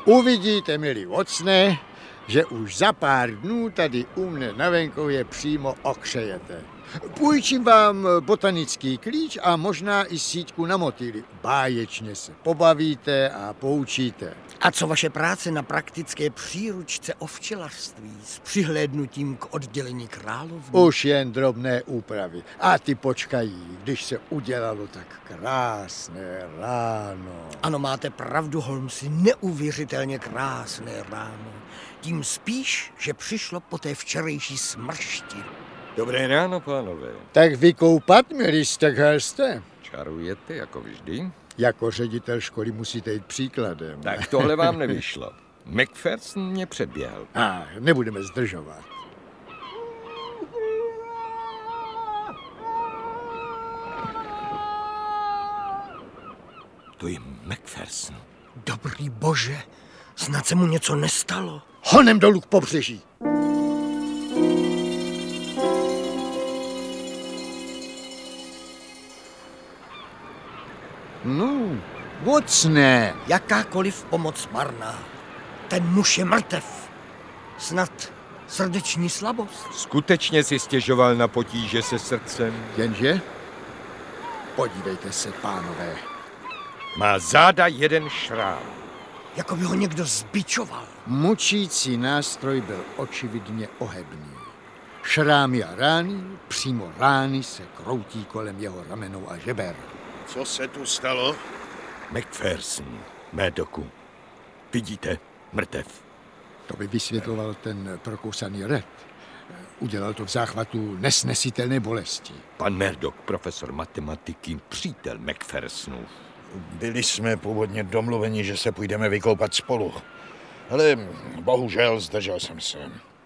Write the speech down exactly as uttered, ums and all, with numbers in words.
Uvidíte, milí Watsone, že už za pár dnů tady u mne na venkově přímo okřejete. Půjčím vám botanický klíč a možná i síťku na motýly. Báječně se pobavíte a poučíte. A co vaše práce na praktické příručce o včelařství s přihlédnutím k oddělení královny? Už jen drobné úpravy. A ty počkají, když se udělalo tak krásné ráno. Ano, máte pravdu, Holmesi, neuvěřitelně krásné ráno. Tím spíš, že přišlo po té včerejší smršti. Dobré ráno, pánové. Tak vykoupat, milí Stackhurste. Čarujete, jako vždy? Jako ředitel školy musíte jít příkladem. Tak tohle vám nevyšlo. Macpherson mě předběhl. A nebudeme zdržovat. To je Macpherson. Dobrý bože, snad se mu něco nestalo. Honem dolů k pobřeží. No, Watsone. Jakákoliv pomoc marná. Ten muž je mrtev. Snad srdeční slabost. Skutečně si stěžoval na potíže se srdcem? Jenže? Podívejte se, pánové. Má záda jeden šrám. Jako by ho někdo zbičoval. Mučící nástroj byl očividně ohebný. Šrámy a rány, přímo rány se kroutí kolem jeho ramenou a žeber. Co se tu stalo? Macpherson, Murdochu. Vidíte, mrtev. To by vysvětloval ten prokousaný Red. Udělal to v záchvatu nesnesitelné bolesti. Pan Murdoch, profesor matematiky, přítel Macphersonův. Byli jsme původně domluveni, že se půjdeme vykoupat spolu. Ale bohužel zdržel jsem se.